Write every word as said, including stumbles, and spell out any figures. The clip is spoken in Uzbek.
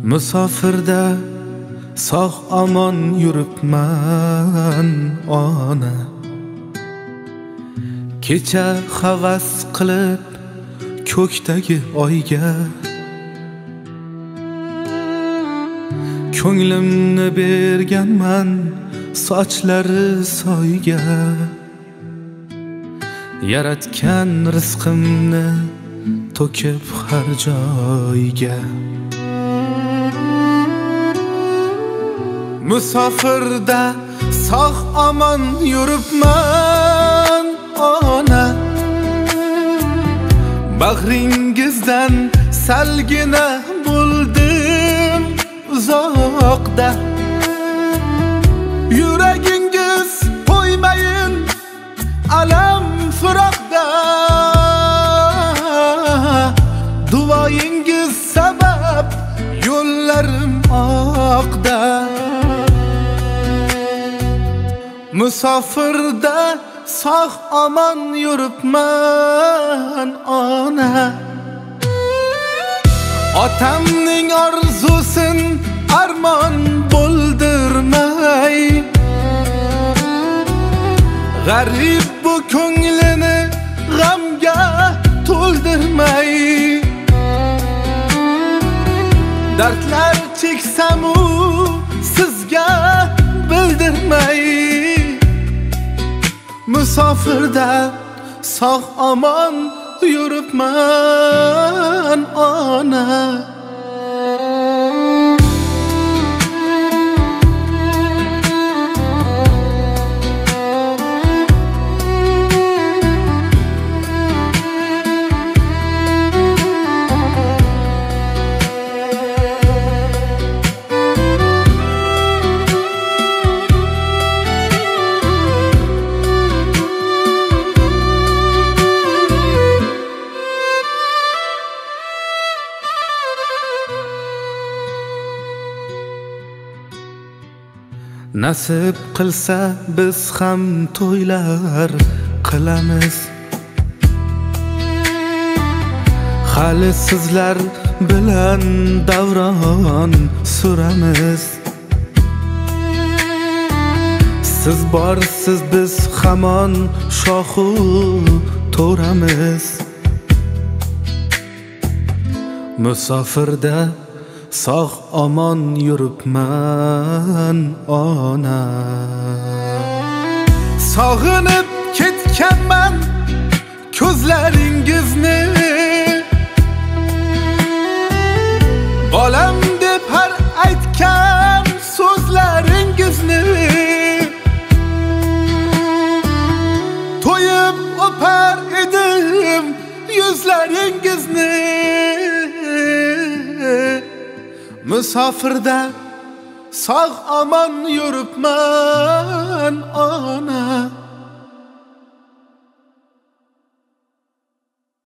Musofirda sog' omon yuribman ona. Kecha havas qilib ko'kdagi oyga ko'nglimni berganman sochlari soyga. Yaratgan rizqimni to'kib har joyga. Musofirda sog' omon yuribman ona. Bag'ringizdan salgina bo'ldim uzoqda. Yuragingiz qo'ymayin alam firoqda. Duoyingiz sabab yo'llarim oqda. Musofirda sog' omon yuribman ona. Otamning orzusin armon bo'ldirmay, g'arib bu ko'nglini g'amga to'ldirmay. Dardlar cheksamu sizga bildirmay. Musofirda sog' omon yuribman ona. Nasib qilsa biz ham to'ylar qilamiz. Hali sizlar bilan davron suramiz. Siz borsiz biz hamon shoxu to'ramiz. Musofirda sog' omon yuribman ona. Sog'inib ketganman ko'zlaringizni, bolam deb har aytgan so'zlaringizni. To'yib o'par edim yuzlaringizni. Musofirda sog' omon yuribman ona.